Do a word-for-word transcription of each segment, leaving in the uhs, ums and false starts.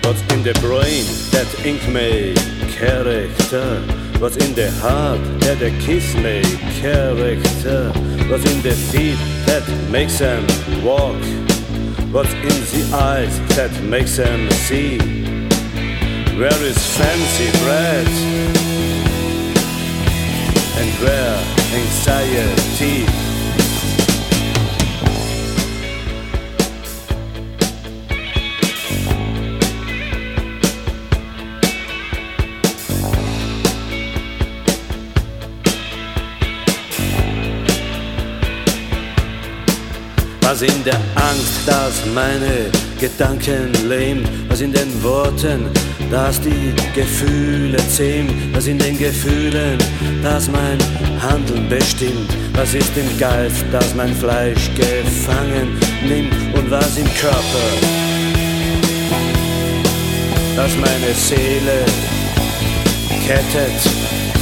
What's in the brain that ink make character? What's in the heart that a kiss make character? What's in the feet that makes them walk? What's in the eyes that makes them see? Where is fancy bread? And where anxiety? Was in der Angst, das meine Gedanken lähmt, was in den Worten, das die Gefühle zähmt, was in den Gefühlen, das mein Handeln bestimmt, was ist im Geist, das mein Fleisch gefangen nimmt und was im Körper, das meine Seele kettet.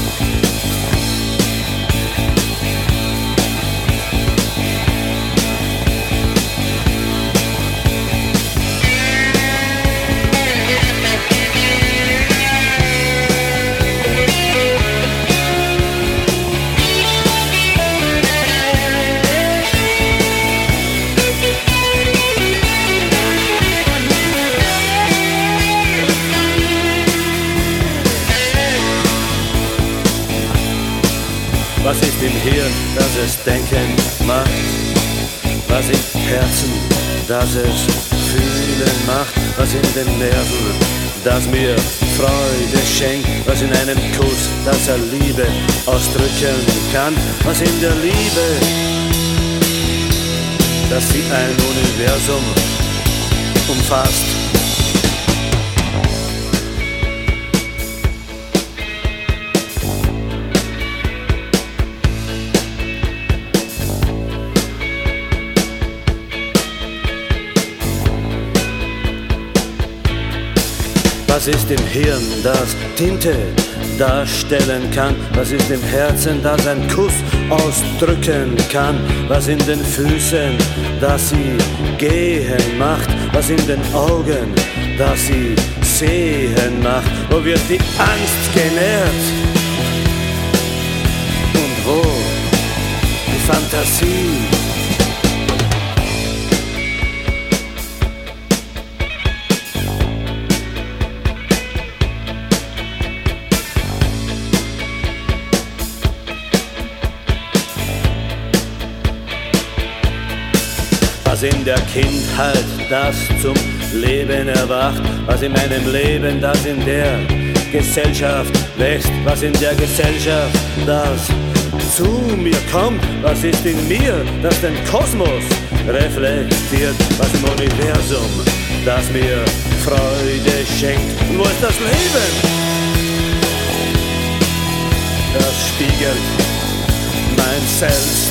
Was ist im Hirn, das es denken macht? Was im Herzen, das es fühlen macht? Was in den Nerven, das mir Freude schenkt? Was in einem Kuss, das er Liebe ausdrücken kann? Was in der Liebe, dass sie ein Universum umfasst? Was ist im Hirn, das Tinte darstellen kann? Was ist im Herzen, das ein Kuss ausdrücken kann? Was in den Füßen, das sie gehen macht? Was in den Augen, das sie sehen macht? Wo wird die Angst genährt? Und wo die Fantasie? Was in der Kindheit, das zum Leben erwacht, was in meinem Leben, das in der Gesellschaft wächst, was in der Gesellschaft, das zu mir kommt, was ist in mir, das den Kosmos reflektiert, was im Universum, das mir Freude schenkt. Und wo ist das Leben? Das spiegelt mein Selbst.